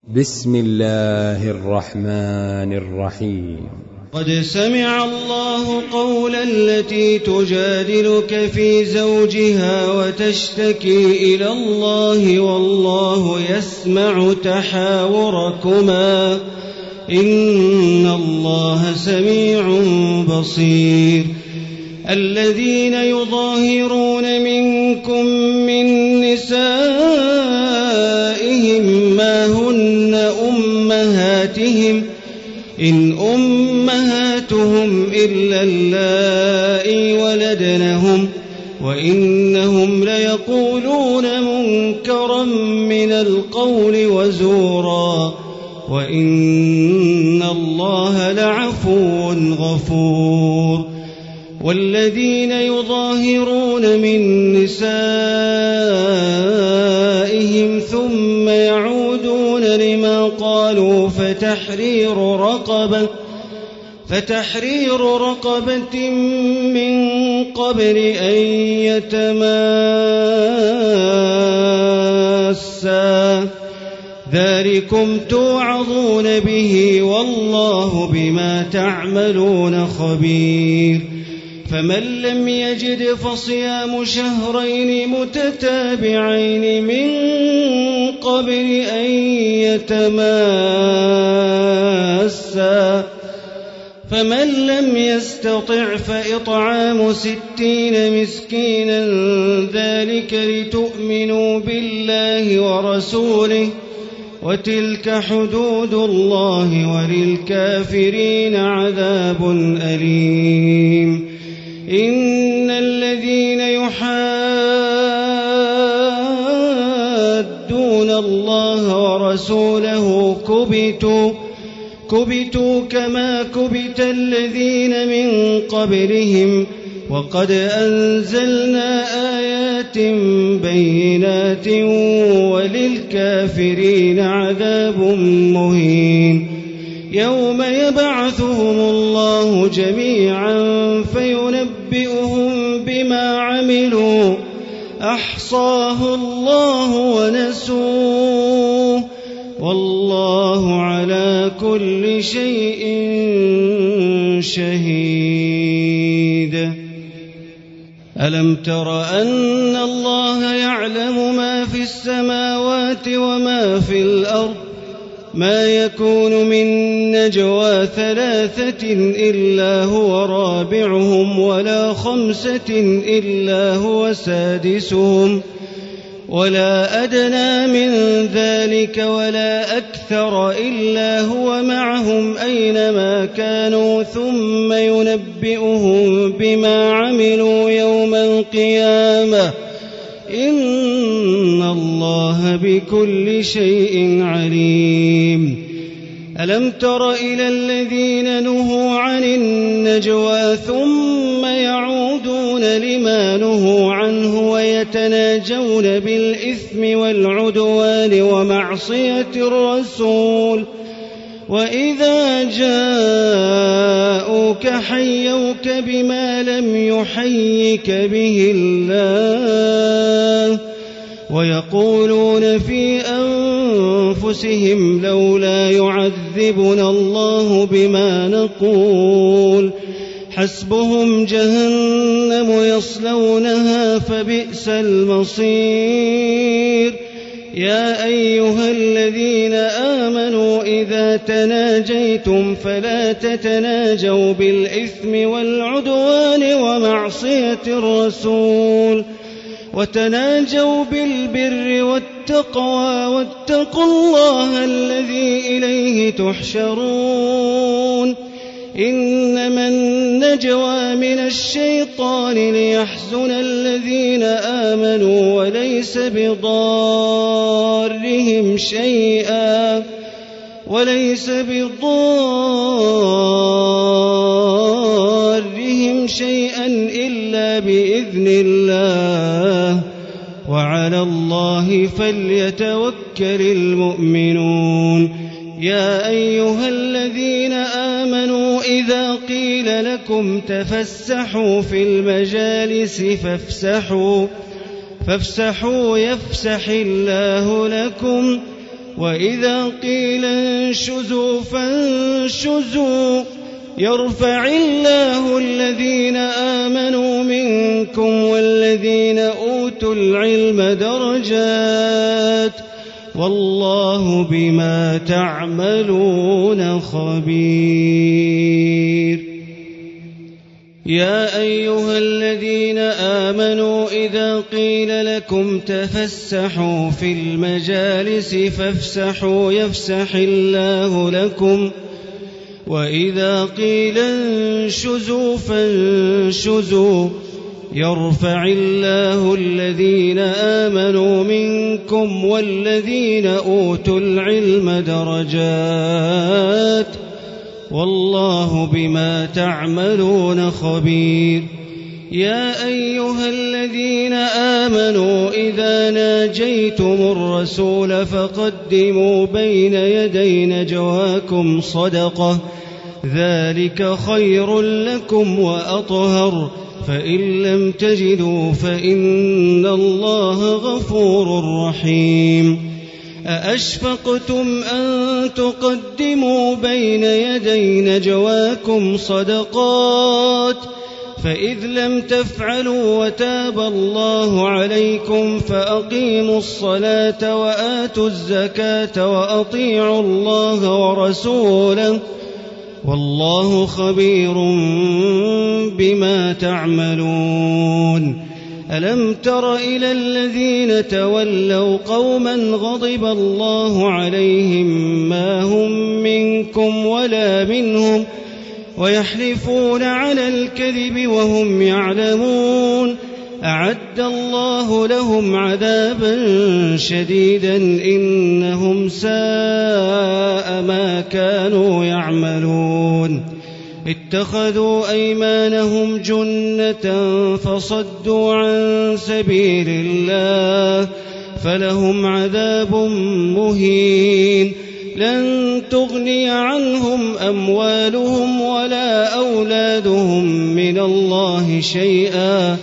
بسم الله الرحمن الرحيم. قد سمع الله قول التي تجادلك في زوجها وتشتكي إلى الله والله يسمع تحاوركما إن الله سميع بصير. الذين يظاهرون منكم من نسائهم ما هن أمهاتهم إن أمهاتهم إلا اللائي ولدنهم وإنهم ليقولون منكرا من القول وزورا وإن الله لعفو غفور. والذين يظاهرون من نسائهم ثم يعودون لما قالوا فتحرير رقبة من قبل أن يتماسا ذلكم توعظون به والله بما تعملون خبير. فمن لم يجد فصيام شهرين متتابعين من قبل أن يتماسا فمن لم يستطع فإطعام 60 مسكينا ذلك لتؤمنوا بالله ورسوله وتلك حدود الله وللكافرين عذاب أليم. إن الذين يحادون الله ورسوله كبتوا كما كبت الذين من قبلهم وقد أنزلنا آيات بينات وللكافرين عذاب مهين. يوم يبعثهم الله جميعا فينبئهم بما عملوا أحصاه الله ونسوه والله على كل شيء شهيد. ألم تر أن الله يعلم ما في السماوات وما في الأرض ما يكون من نجوى 3 إلا هو رابعهم ولا 5 إلا هو سادسهم ولا أدنى من ذلك ولا أكثر إلا هو معهم أينما كانوا ثم ينبئهم بما عملوا يوم القيامة إن الله بكل شيء عليم. ألم تر إلى الذين نهوا عن النجوى ثم يعودون لما نهوا عنه ويتناجون بالإثم والعدوان ومعصية الرسول وإذا جاءوك حيوك بما لم يحيك به الله ويقولون في أنفسهم لولا يعذبنا الله بما نقول حسبهم جهنم يصلونها فبئس المصير. يا أيها الذين آمنوا إذا تناجيتم فلا تتناجوا بالإثم والعدوان ومعصية الرسول وتناجوا بالبر والتقوى واتقوا الله الذي إليه تحشرون. إنما النجوى من الشيطان ليحزن الذين آمنوا وليس بضارهم شيئا إلا بإذن الله وعلى الله فليتوكل المؤمنون. يا أيها الذين آمنوا إذا قيل لكم تفسحوا في المجالس فافسحوا يفسح الله لكم وإذا قيل انشزوا فانشزوا يرفع الله الذين آمنوا منكم والذين أوتوا العلم درجات والله بما تعملون خبير. يا أيها الذين آمنوا إذا قيل لكم تفسحوا في المجالس فافسحوا يفسح الله لكم وإذا قيل انشزوا فانشزوا يرفع الله الذين آمنوا منكم والذين أوتوا العلم درجات والله بما تعملون خبير. يا أيها الذين آمنوا إذا ناجيتم الرسول فقدموا بين يدي نجواكم صدقة ذلك خير لكم وأطهر فإن لم تجدوا فإن الله غفور رحيم. أأشفقتم أن تقدموا بين يدي نجواكم صدقات فإذ لم تفعلوا وتاب الله عليكم فأقيموا الصلاة وآتوا الزكاة وأطيعوا الله ورسوله والله خبير بما تعملون. ألم تر إلى الذين تولوا قوما غضب الله عليهم ما هم منكم ولا منهم ويحلفون على الكذب وهم يعلمون أعد الله لهم عذابا شديدا إنهم ساء ما كانوا يعملون. اتخذوا أيمانهم جنة فصدوا عن سبيل الله فلهم عذاب مهين لن تغني عنهم أموالهم ولا أولادهم من الله شيئا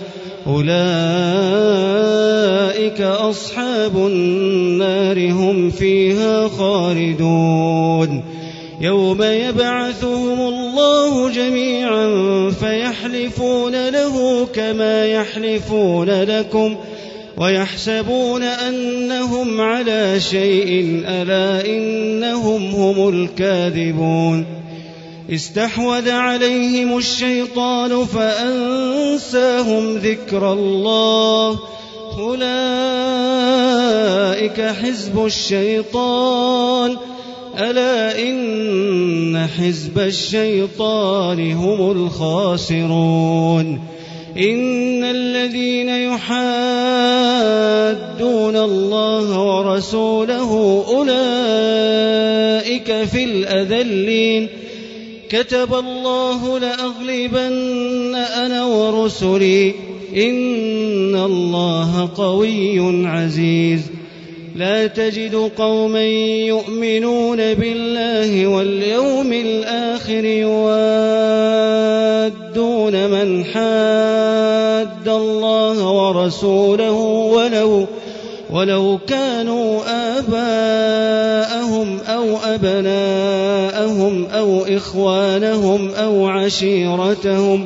أولئك أصحاب النار هم فيها خالدون. يوم يبعثهم الله جميعا فيحلفون له كما يحلفون لكم ويحسبون أنهم على شيء ألا إنهم هم الكاذبون. استحوذ عليهم الشيطان فأنساهم ذكر الله أولئك حزب الشيطان ألا إن حزب الشيطان هم الخاسرون. إن الذين يحادون الله ورسوله أولئك في الأذلين كتب الله لأغلبن أنا ورسلي إن الله قوي عزيز. لا تجد قوما يؤمنون بالله واليوم الآخر يوادون من حاد الله ورسوله ولو كانوا آباءهم أو أبناءهم أو إخوانهم أو عشيرتهم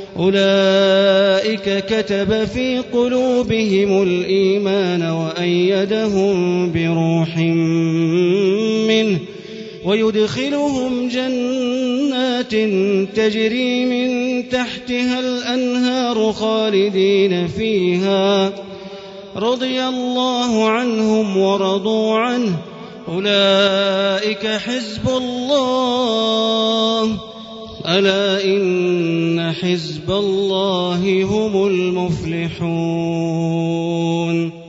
أولئك كتب في قلوبهم الإيمان وأيدهم بروح منه ويدخلهم جنات تجري من تحتها الأنهار خالدين فيها رضي الله عنهم ورضوا عنه أولئك حزب الله ألا إن حزب الله هم المفلحون.